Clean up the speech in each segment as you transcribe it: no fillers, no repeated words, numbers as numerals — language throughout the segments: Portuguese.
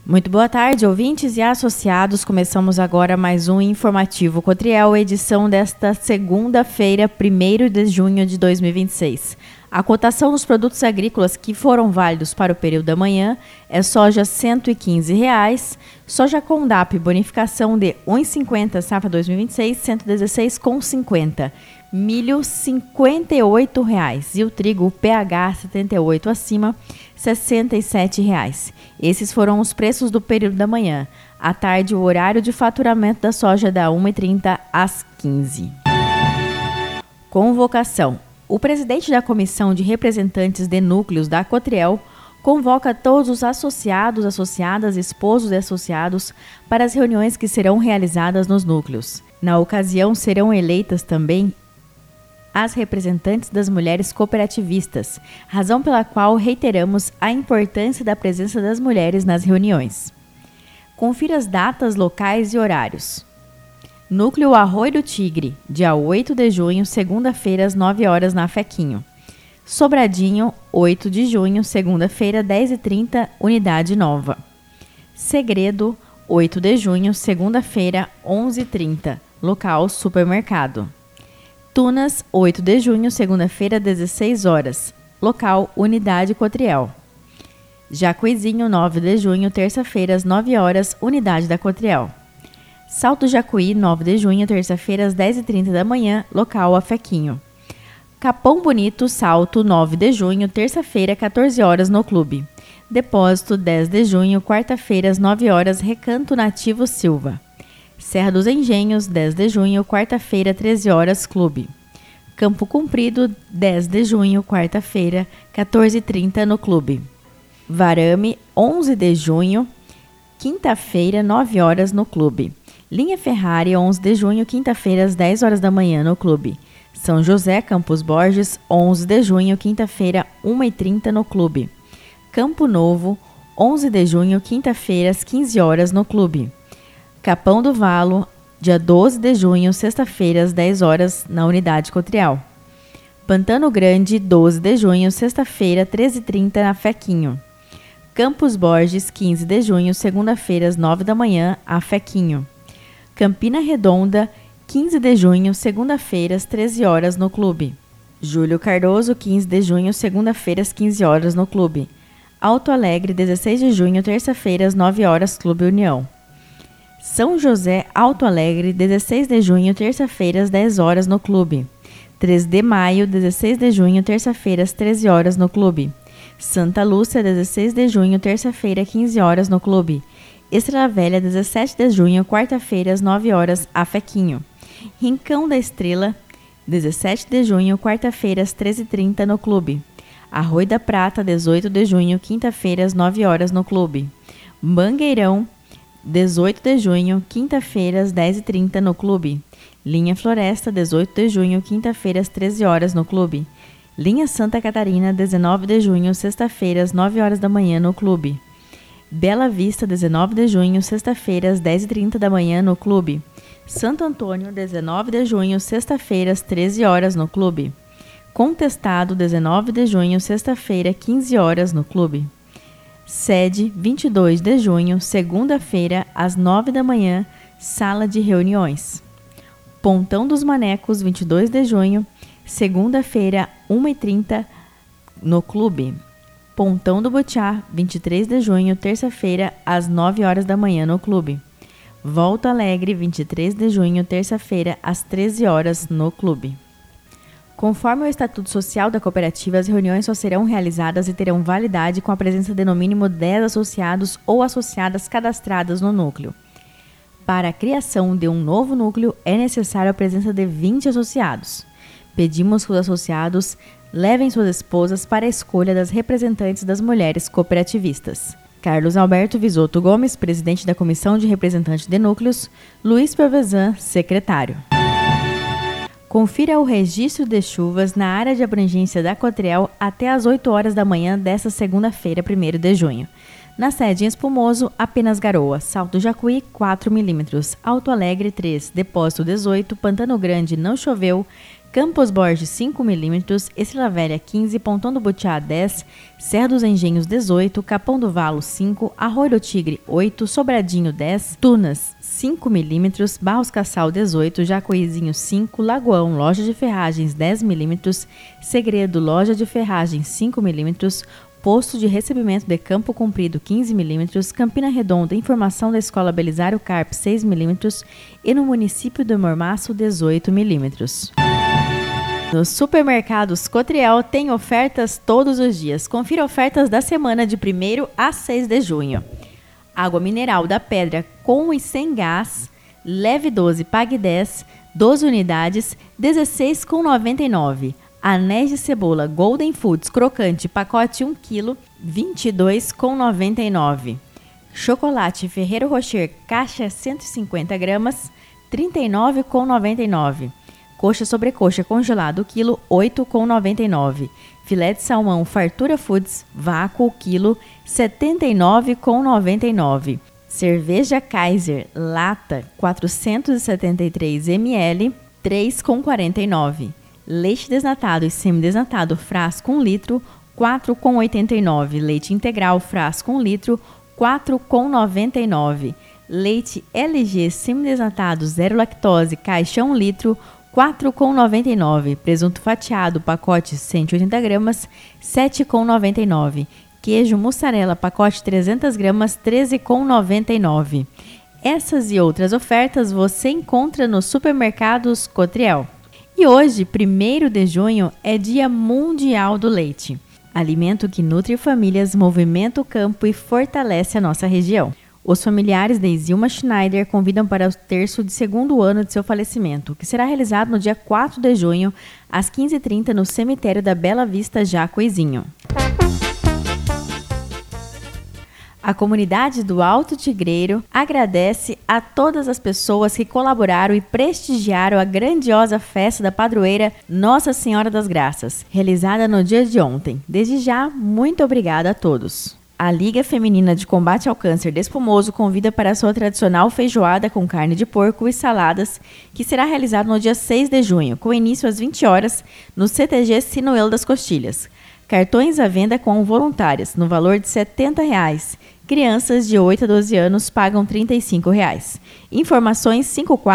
Muito boa tarde, ouvintes e associados. Começamos agora mais um Informativo Cotriel, edição desta segunda-feira, 1º de junho de 2026. A cotação dos produtos agrícolas que foram válidos para o período da manhã é soja R$ 115,00, soja com DAP bonificação de R$ 1,50, safra 2026, R$ 116,50. Milho R$ 58,00 e o trigo PH 78 acima R$ 67,00. Esses foram os preços do período da manhã. À tarde, o horário de faturamento da soja da 1h30 às 15h. Convocação. O presidente da Comissão de Representantes de Núcleos da Cotriel convoca todos os associados, associadas, esposos e associados para as reuniões que serão realizadas nos núcleos. Na ocasião, serão eleitas também as representantes das mulheres cooperativistas, razão pela qual reiteramos a importância da presença das mulheres nas reuniões. Confira as datas, locais e horários. Núcleo Arroio do Tigre, dia 8 de junho, segunda-feira, às 9 horas, na Fequinho. Sobradinho, 8 de junho, segunda-feira, 10h30, Unidade Nova. Segredo, 8 de junho, segunda-feira, 11h30, local Supermercado. Tunas, 8 de junho, segunda-feira, 16 horas, local Unidade Cotriel. Jacuizinho, 9 de junho, terça-feira, às 9 horas, Unidade da Cotriel. Salto Jacuí, 9 de junho, terça-feira, às 10h30 da manhã, local Afequinho. Capão Bonito, Salto, 9 de junho, terça-feira, 14 horas, no clube. Depósito, 10 de junho, quarta-feira, às 9 horas, Recanto Nativo Silva. Serra dos Engenhos, 10 de junho, quarta-feira, 13 horas, clube. Campo Comprido, 10 de junho, quarta-feira, 14h30, no clube. Varame, 11 de junho, quinta-feira, 9 horas, no clube. Linha Ferrari, 11 de junho, quinta-feira, às 10 horas da manhã, no clube. São José, Campos Borges, 11 de junho, quinta-feira, 1h30, no clube. Campo Novo, 11 de junho, quinta-feira, às 15 horas, no clube. Capão do Valo, dia 12 de junho, sexta-feira, às 10 horas, na Unidade Cotriel. Pantano Grande, 12 de junho, sexta-feira, 13h30, na Fequinho. Campos Borges, 15 de junho, segunda-feira, às 9 da manhã, a Fequinho. Campina Redonda, 15 de junho, segunda-feira, às 13 horas, no clube. Júlio Cardoso, 15 de junho, segunda-feira, às 15 horas, no clube. Alto Alegre, 16 de junho, terça-feira, às 9 horas, Clube União. São José, Alto Alegre, 16 de junho, terça-feira, às 10 horas, no clube. 3 de maio, 16 de junho, terça-feira, às 13 horas, no clube. Santa Lúcia, 16 de junho, terça-feira, 15 horas, no clube. Estrela Velha, 17 de junho, quarta-feira, às 9 horas, a Fequinho. Rincão da Estrela, 17 de junho, quarta-feira, às 13h30, no clube. Arroio da Prata, 18 de junho, quinta-feira, às 9 horas, no clube. Mangueirão, 18 de junho, quinta-feira, às 10h30, no clube. Linha Floresta, 18 de junho, quinta-feira, às 13 horas, no clube. Linha Santa Catarina, 19 de junho, sexta-feira, às 9 horas da manhã, no clube. Bela Vista, 19 de junho, sexta-feira, às 10h30 da manhã, no clube. Santo Antônio, 19 de junho, sexta-feira, às 13 horas, no clube. Contestado, 19 de junho, sexta-feira, 15 horas, no clube. Sede, 22 de junho, segunda-feira, às 9 da manhã, sala de reuniões. Pontão dos Manecos, 22 de junho, segunda-feira, 1h30, no clube. Pontão do Butiá, 23 de junho, terça-feira, às 9 horas da manhã, no clube. Volta Alegre, 23 de junho, terça-feira, às 13 horas, no clube. Conforme o Estatuto Social da Cooperativa, as reuniões só serão realizadas e terão validade com a presença de no mínimo 10 associados ou associadas cadastradas no núcleo. Para a criação de um novo núcleo, é necessária a presença de 20 associados. Pedimos que os associados levem suas esposas para a escolha das representantes das mulheres cooperativistas. Carlos Alberto Visoto Gomes, presidente da Comissão de Representantes de Núcleos, Luiz Pervezan, secretário. Confira o registro de chuvas na área de abrangência da Cotriel até às 8 horas da manhã desta segunda-feira, 1º de junho. Na sede em Espumoso, apenas garoa. Salto Jacuí, 4 mm. Alto Alegre, 3. Depósito 18. Pantano Grande, não choveu. Campos Borges 5 mm, Estrela Velha 15, Pontão do Butiá 10, Serra dos Engenhos 18, Capão do Valo 5, Arroio do Tigre 8, Sobradinho 10, Tunas 5 mm, Barros Cassal 18, Jacuizinho 5, Lagoão Loja de Ferragens 10 mm, Segredo Loja de Ferragens 5 mm, Posto de Recebimento de Campo Comprido 15 mm, Campina Redonda Informação da Escola Belisário Carpe 6 mm e no município de Mormaço 18 mm. Nos supermercados Cotriel tem ofertas todos os dias. Confira ofertas da semana de 1º a 6 de junho. Água mineral da Pedra com e sem gás, leve 12, pague 10, 12 unidades, R$ 16,99. Anéis de cebola Golden Foods crocante, pacote 1 kg, R$ 22,99. Chocolate Ferrero Rocher, caixa 150 gramas, R$ 39,99. Coxa sobrecoxa congelado, quilo, R$ 8,99. Filé de salmão Fartura Foods, vácuo, quilo, R$ 79,99. Cerveja Kaiser, lata, 473 ml, R$ 3,49. Leite desnatado e semidesnatado, frasco 1 litro, R$ 4,89. Leite integral, frasco 1 litro, R$ 4,99. Leite LG semidesnatado, zero lactose, caixa 1 litro, R$ 4,99. Presunto fatiado, pacote 180 gramas, R$ 7,99. Queijo mussarela, pacote 300 gramas, R$ 13,99. Essas e outras ofertas você encontra nos supermercados Cotriel. E hoje, 1º de junho, é Dia Mundial do Leite. Alimento que nutre famílias, movimenta o campo e fortalece a nossa região. Os familiares de Isilma Schneider convidam para o terço de 2º ano de seu falecimento, que será realizado no dia 4 de junho, às 15h30, no cemitério da Bela Vista, Jacuizinho. A comunidade do Alto Tigreiro agradece a todas as pessoas que colaboraram e prestigiaram a grandiosa festa da padroeira Nossa Senhora das Graças, realizada no dia de ontem. Desde já, muito obrigada a todos. A Liga Feminina de Combate ao Câncer de Espumoso convida para a sua tradicional feijoada com carne de porco e saladas, que será realizada no dia 6 de junho, com início às 20 horas, no CTG Sinuelo das Costilhas. Cartões à venda com voluntárias, no valor de R$ 70. Crianças de 8 a 12 anos pagam R$ 35. Informações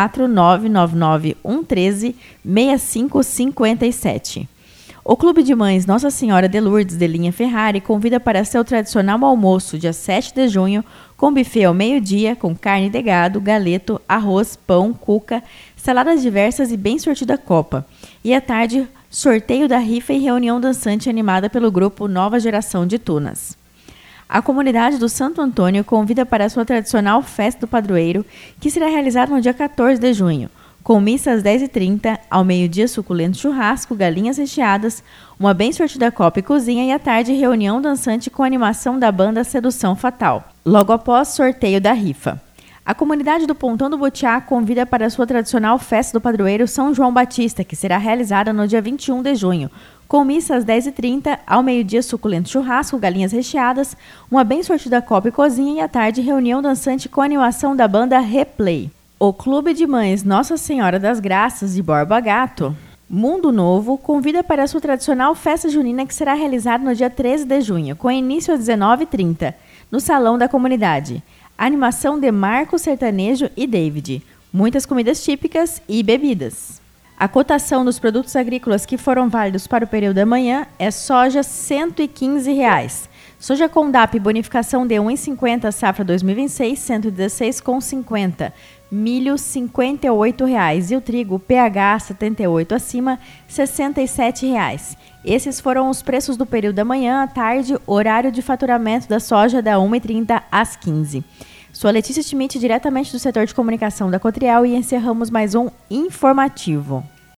54991136557. O Clube de Mães Nossa Senhora de Lourdes de Linha Ferrari convida para seu tradicional almoço, dia 7 de junho, com buffet ao meio-dia, com carne de gado, galeto, arroz, pão, cuca, saladas diversas e bem sortida copa. E à tarde, sorteio da rifa e reunião dançante animada pelo grupo Nova Geração de Tunas. A comunidade do Santo Antônio convida para a sua tradicional festa do padroeiro, que será realizada no dia 14 de junho, com missa às 10h30, ao meio-dia suculento churrasco, galinhas recheadas, uma bem sortida copa e cozinha e à tarde reunião dançante com animação da banda Sedução Fatal, logo após sorteio da rifa. A comunidade do Pontão do Butiá convida para a sua tradicional festa do padroeiro São João Batista, que será realizada no dia 21 de junho, com missa às 10h30, ao meio-dia suculento churrasco, galinhas recheadas, uma bem sortida copa e cozinha e à tarde reunião dançante com animação da banda Replay. O Clube de Mães Nossa Senhora das Graças de Borba Gato, Mundo Novo, convida para a sua tradicional festa junina que será realizada no dia 13 de junho, com início às 19h30, no Salão da Comunidade. Animação de Marco Sertanejo e David. Muitas comidas típicas e bebidas. A cotação dos produtos agrícolas que foram válidos para o período da manhã é soja R$ 115. Soja Condap, bonificação de 1,50, safra 2026, R$ 116,50. Milho, R$ 58,00. E o trigo, PH 78 acima, R$ 67,00. Esses foram os preços do período da manhã à tarde, horário de faturamento da soja da 1h30 às 15h. Sou a Letícia Schmidt, diretamente do setor de comunicação da Cotriel, e encerramos mais um informativo.